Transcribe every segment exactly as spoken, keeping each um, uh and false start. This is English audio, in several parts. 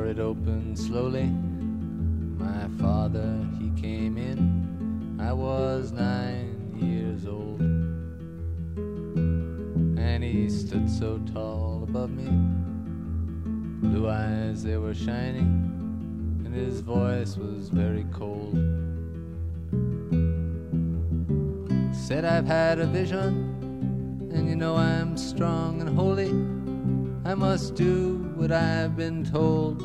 it opened slowly. My father, he came in. I was nine years old, and he stood so tall above me. Blue eyes, they were shining, and his voice was very cold. Said, I've had a vision, and you know I'm strong and holy. I must do what I've been told.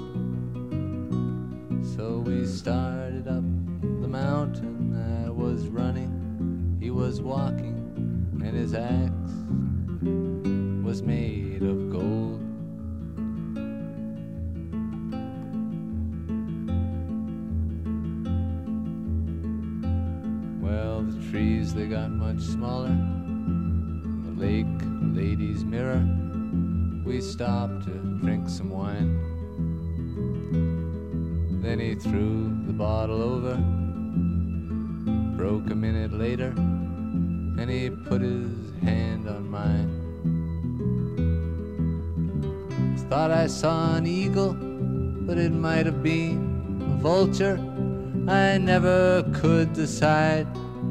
So we started up the mountain. I was running, he was walking, and his axe was made of gold. Well, the trees, they got much smaller. The lake, the lady's mirror. We stopped to drink some wine. Then he threw the bottle over. Broke a minute later, and he put his hand on mine. Thought I saw an eagle, but it might have been a vulture. I never could decide.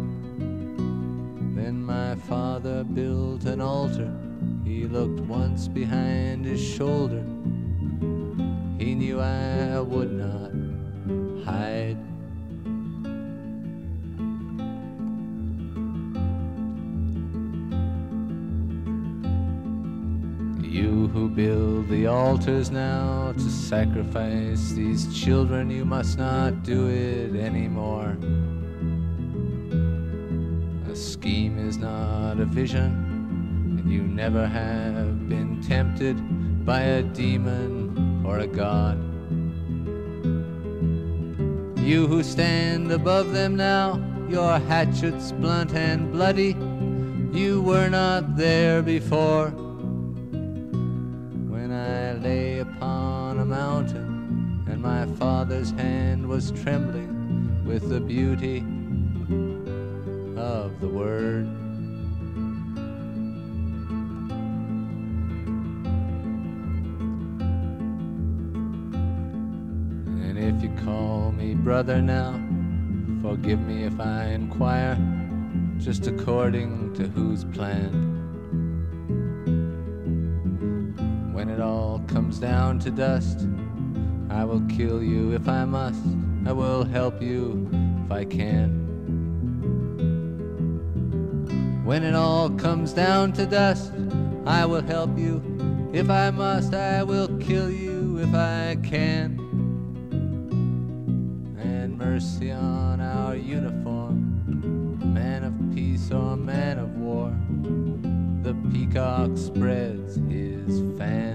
Then my father built an altar. He looked once behind his shoulder. He knew I would not hide. You who build the altars now to sacrifice these children, you must not do it anymore. A scheme is not a vision. You never have been tempted by a demon or a god. You who stand above them now, your hatchets blunt and bloody, you were not there before. When I lay upon a mountain and my father's hand was trembling with the beauty of the word. If you call me brother now, forgive me if I inquire, just according to whose plan. When it all comes down to dust, I will kill you if I must. I will help you if I can. When it all comes down to dust, I will help you if I must. I will kill you if I can. Mercy on our uniform, man of peace or man of war. The peacock spreads his fan.